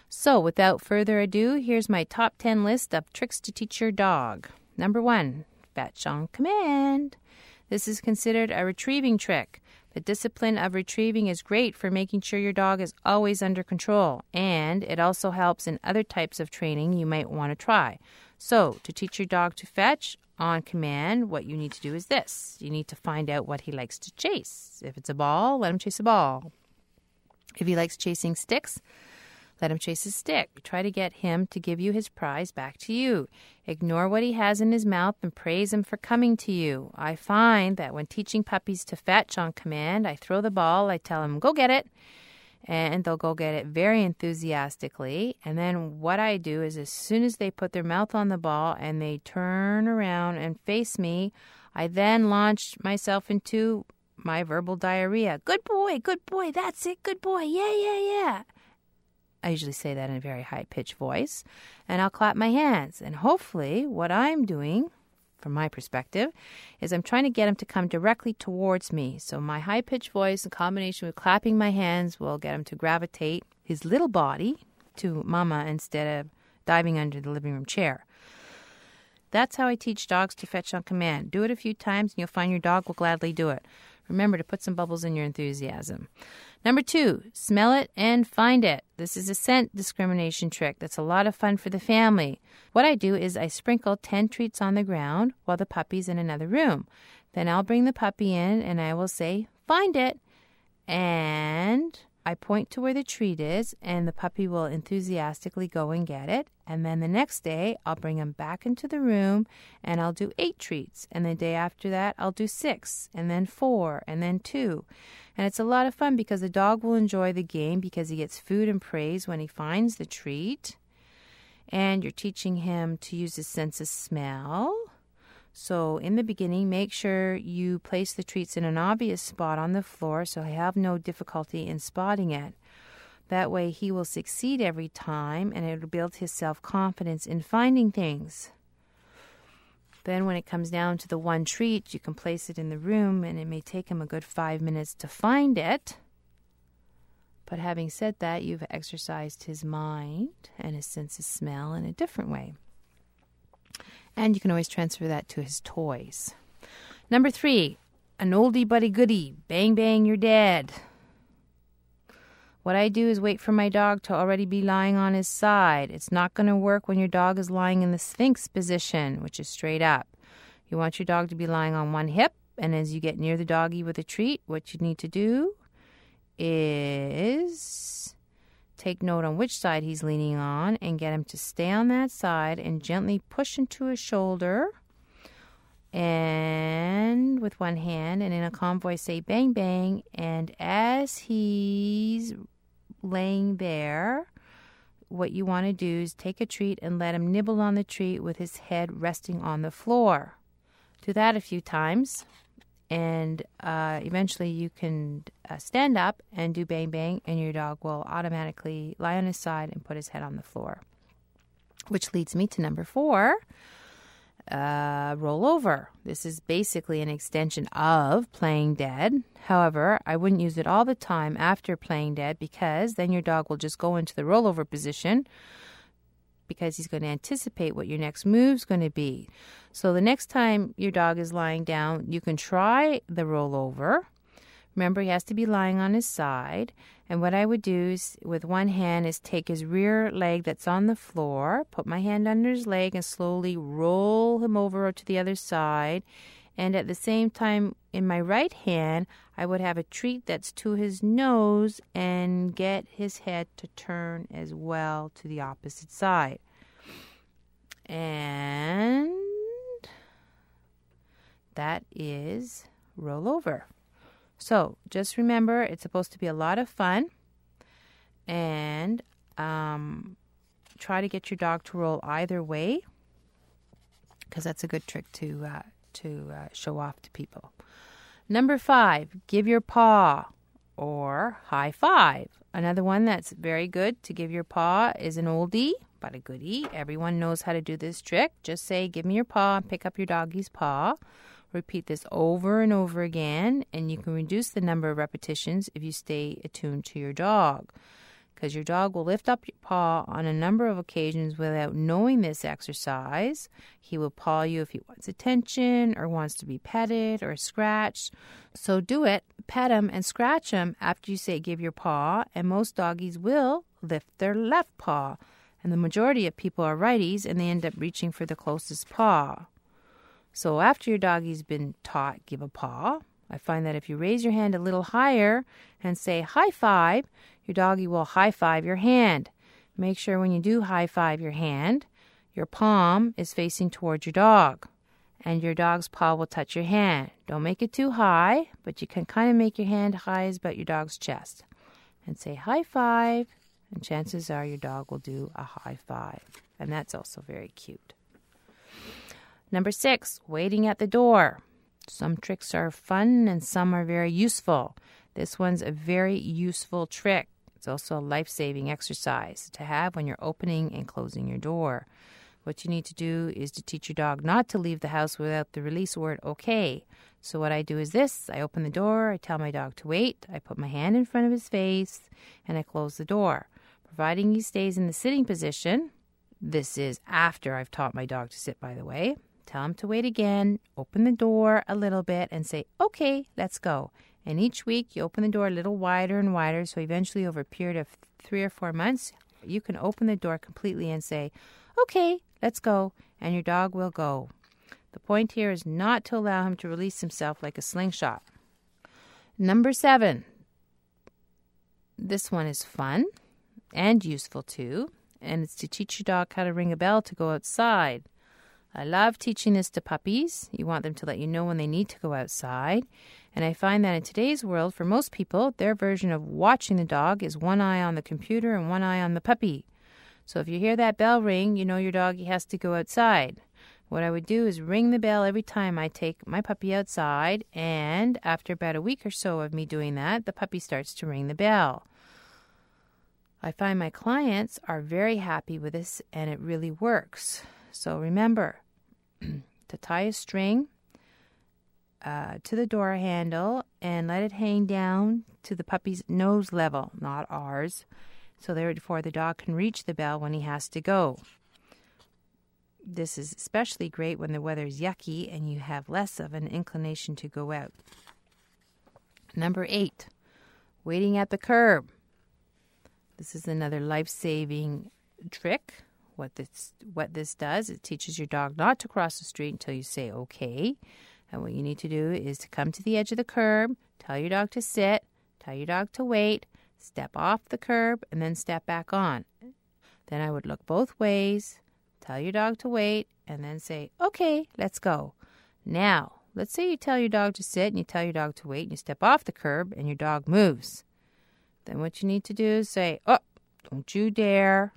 So without further ado, here's my top 10 list of tricks to teach your dog. Number 1, fetch on command. This is considered a retrieving trick. The discipline of retrieving is great for making sure your dog is always under control, and it also helps in other types of training you might want to try. So, to teach your dog to fetch on command, what you need to do is this. You need to find out what he likes to chase. If it's a ball, let him chase a ball. If he likes chasing sticks, let him chase a stick. Try to get him to give you his prize back to you. Ignore what he has in his mouth and praise him for coming to you. I find that when teaching puppies to fetch on command, I throw the ball, I tell them, go get it, and they'll go get it very enthusiastically. And then what I do is as soon as they put their mouth on the ball and they turn around and face me, I then launch myself into my verbal diarrhea. Good boy, that's it, good boy, yeah. I usually say that in a very high-pitched voice, and I'll clap my hands. And hopefully what I'm doing, from my perspective, is I'm trying to get him to come directly towards me. So my high-pitched voice in combination with clapping my hands will get him to gravitate his little body to Mama instead of diving under the living room chair. That's how I teach dogs to fetch on command. Do it a few times, and you'll find your dog will gladly do it. Remember to put some bubbles in your enthusiasm. Number 2, smell it and find it. This is a scent discrimination trick that's a lot of fun for the family. What I do is I sprinkle 10 treats on the ground while the puppy's in another room. Then I'll bring the puppy in and I will say, find it. And I point to where the treat is and the puppy will enthusiastically go and get it. And then the next day, I'll bring him back into the room and I'll do 8 treats. And the day after that, I'll do 6 and then 4 and then 2. And it's a lot of fun because the dog will enjoy the game because he gets food and praise when he finds the treat. And you're teaching him to use his sense of smell. So in the beginning, make sure you place the treats in an obvious spot on the floor so I have no difficulty in spotting it. That way he will succeed every time and it will build his self-confidence in finding things. Then when it comes down to the one treat, you can place it in the room and it may take him a good 5 minutes to find it. But having said that, you've exercised his mind and his sense of smell in a different way. And you can always transfer that to his toys. Number 3, an oldie but a goodie. Bang, bang, you're dead. What I do is wait for my dog to already be lying on his side. It's not going to work when your dog is lying in the Sphinx position, which is straight up. You want your dog to be lying on one hip, and as you get near the doggy with a treat, what you need to do is take note on which side he's leaning on and get him to stay on that side and gently push into his shoulder. And with one hand and in a calm voice say bang, bang. And as he's laying there, what you want to do is take a treat and let him nibble on the treat with his head resting on the floor. Do that a few times. And eventually you can stand up and do bang, bang, and your dog will automatically lie on his side and put his head on the floor. Which leads me to number 4, roll over. This is basically an extension of playing dead. However, I wouldn't use it all the time after playing dead because then your dog will just go into the rollover position because he's going to anticipate what your next move's going to be. So the next time your dog is lying down, you can try the rollover. Remember, he has to be lying on his side. And what I would do is, with one hand, is take his rear leg that's on the floor, put my hand under his leg, and slowly roll him over to the other side. And at the same time, in my right hand, I would have a treat that's to his nose and get his head to turn as well to the opposite side. And that is roll over. So just remember, it's supposed to be a lot of fun, and try to get your dog to roll either way, because that's a good trick to show off to people. Number 5, give your paw or high five. Another one that's very good to give your paw is an oldie but a goodie. Everyone knows how to do this trick. Just say, give me your paw, and pick up your doggy's paw. Repeat this over and over again, and you can reduce the number of repetitions if you stay attuned to your dog. because your dog will lift up your paw on a number of occasions without knowing this exercise. He will paw you if he wants attention or wants to be petted or scratched. So do it, pet him and scratch him after you say give your paw, and most doggies will lift their left paw. And the majority of people are righties, and they end up reaching for the closest paw. So after your doggie's been taught give a paw, I find that if you raise your hand a little higher and say high five, your doggie will high five your hand. Make sure when you do high five your hand, your palm is facing towards your dog, and your dog's paw will touch your hand. Don't make it too high, but you can kind of make your hand high as about your dog's chest. And say high five, and chances are your dog will do a high five. And that's also very cute. Number 6, waiting at the door. Some tricks are fun and some are very useful. This one's a very useful trick. It's also a life-saving exercise to have when you're opening and closing your door. What you need to do is to teach your dog not to leave the house without the release word okay. So what I do is this. I open the door, I tell my dog to wait, I put my hand in front of his face, and I close the door. Providing he stays in the sitting position, this is after I've taught my dog to sit, by the way. Tell him to wait again, open the door a little bit, and say, okay, let's go. And each week you open the door a little wider and wider, so eventually over a period of 3 or 4 months, you can open the door completely and say, okay, let's go, and your dog will go. The point here is not to allow him to release himself like a slingshot. Number 7. This one is fun and useful too, and it's to teach your dog how to ring a bell to go outside. I love teaching this to puppies. You want them to let you know when they need to go outside. And I find that in today's world, for most people, their version of watching the dog is one eye on the computer and one eye on the puppy. So if you hear that bell ring, you know your doggy has to go outside. What I would do is ring the bell every time I take my puppy outside, and after about a week or so of me doing that, the puppy starts to ring the bell. I find my clients are very happy with this, and it really works. So remember to tie a string to the door handle and let it hang down to the puppy's nose level, not ours, so therefore the dog can reach the bell when he has to go. This is especially great when the weather is yucky and you have less of an inclination to go out. Number 8, waiting at the curb. This is another life-saving trick. What this does, it teaches your dog not to cross the street until you say okay. And what you need to do is to come to the edge of the curb, tell your dog to sit, tell your dog to wait, step off the curb, and then step back on. Then I would look both ways, tell your dog to wait, and then say, okay, let's go. Now, let's say you tell your dog to sit and you tell your dog to wait and you step off the curb and your dog moves. Then what you need to do is say, oh, don't you dare.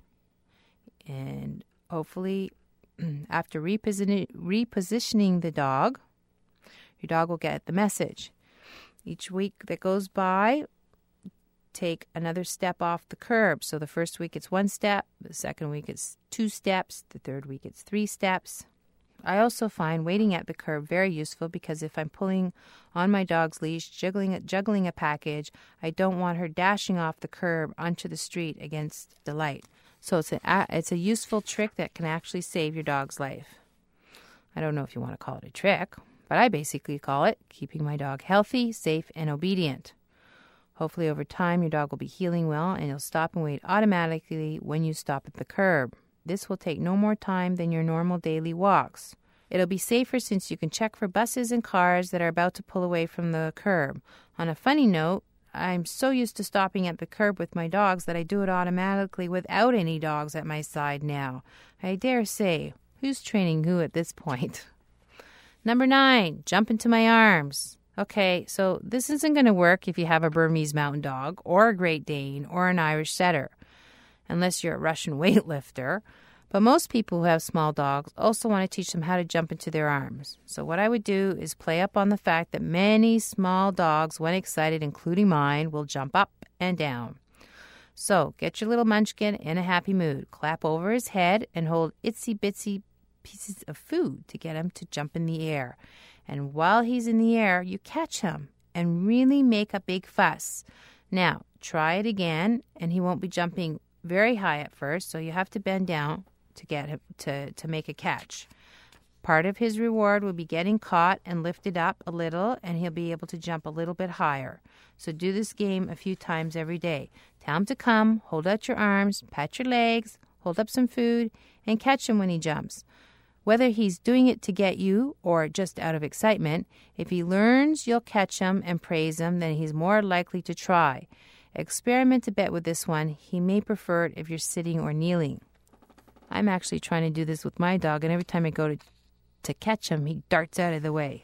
And hopefully, after repositioning the dog, your dog will get the message. Each week that goes by, take another step off the curb. So the first week it's 1 step, the second week it's 2 steps, the third week it's 3 steps. I also find waiting at the curb very useful because if I'm pulling on my dog's leash, juggling a package, I don't want her dashing off the curb onto the street against the light. So it's a useful trick that can actually save your dog's life. I don't know if you want to call it a trick, but I basically call it keeping my dog healthy, safe, and obedient. Hopefully over time your dog will be healing well and he'll stop and wait automatically when you stop at the curb. This will take no more time than your normal daily walks. It'll be safer since you can check for buses and cars that are about to pull away from the curb. On a funny note, I'm so used to stopping at the curb with my dogs that I do it automatically without any dogs at my side now. I dare say, who's training who at this point? Number 9, jump into my arms. Okay, so this isn't going to work if you have a Burmese mountain dog or a Great Dane or an Irish setter, unless you're a Russian weightlifter. But most people who have small dogs also want to teach them how to jump into their arms. So what I would do is play up on the fact that many small dogs, when excited, including mine, will jump up and down. So get your little munchkin in a happy mood. Clap over his head and hold itsy-bitsy pieces of food to get him to jump in the air. And while he's in the air, you catch him and really make a big fuss. Now, try it again, and he won't be jumping very high at first, so you have to bend down to get him to make a catch. Part of his reward will be getting caught and lifted up a little, and he'll be able to jump a little bit higher. So do this game a few times every day. Tell him to come, hold out your arms, pat your legs, hold up some food, and catch him when he jumps. Whether he's doing it to get you or just out of excitement, if he learns you'll catch him and praise him, then he's more likely to try. Experiment a bit with this one. He may prefer it if you're sitting or kneeling. I'm actually trying to do this with my dog, and every time I go to catch him, he darts out of the way.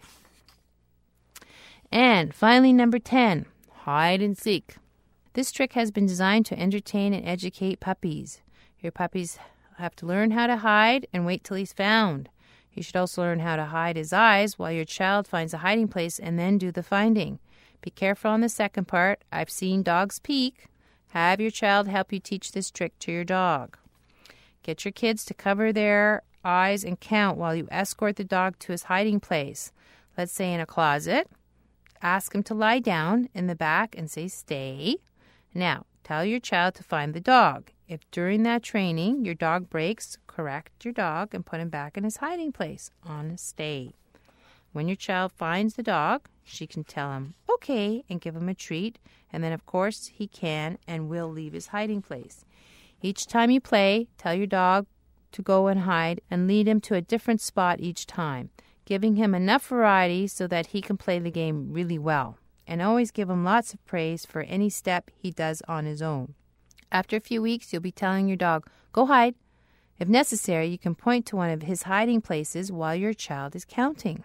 And finally, number 10, hide and seek. This trick has been designed to entertain and educate puppies. Your puppies have to learn how to hide and wait till he's found. He should also learn how to hide his eyes while your child finds a hiding place and then do the finding. Be careful on the second part. I've seen dogs peek. Have your child help you teach this trick to your dog. Get your kids to cover their eyes and count while you escort the dog to his hiding place. Let's say in a closet. Ask him to lie down in the back and say, "Stay." Now, tell your child to find the dog. If during that training your dog breaks, correct your dog and put him back in his hiding place on a stay. When your child finds the dog, she can tell him, "Okay," and give him a treat. And then, of course, he can and will leave his hiding place. Each time you play, tell your dog to go and hide and lead him to a different spot each time, giving him enough variety so that he can play the game really well. And always give him lots of praise for any step he does on his own. After a few weeks, you'll be telling your dog, "Go hide." If necessary, you can point to one of his hiding places while your child is counting.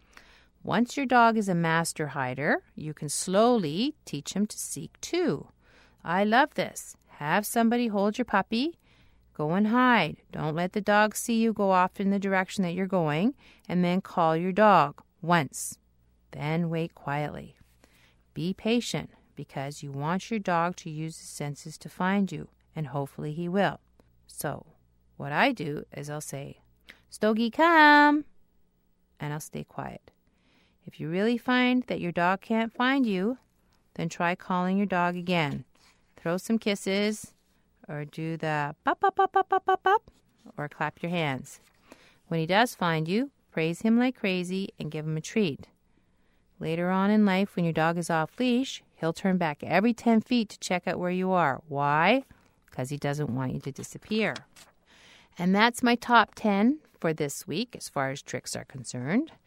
Once your dog is a master hider, you can slowly teach him to seek too. I love this. Have somebody hold your puppy. Go and hide. Don't let the dog see you go off in the direction that you're going, and then call your dog once. Then wait quietly. Be patient because you want your dog to use his senses to find you, and hopefully he will. So what I do is I'll say, "Stogie, come," and I'll stay quiet. If you really find that your dog can't find you, then try calling your dog again. Throw some kisses, or do the pop, pop, pop, pop, pop, pop, pop, or clap your hands. When he does find you, praise him like crazy and give him a treat. Later on in life, when your dog is off leash, he'll turn back every 10 feet to check out where you are. Why? Because he doesn't want you to disappear. And that's my top 10 for this week as far as tricks are concerned.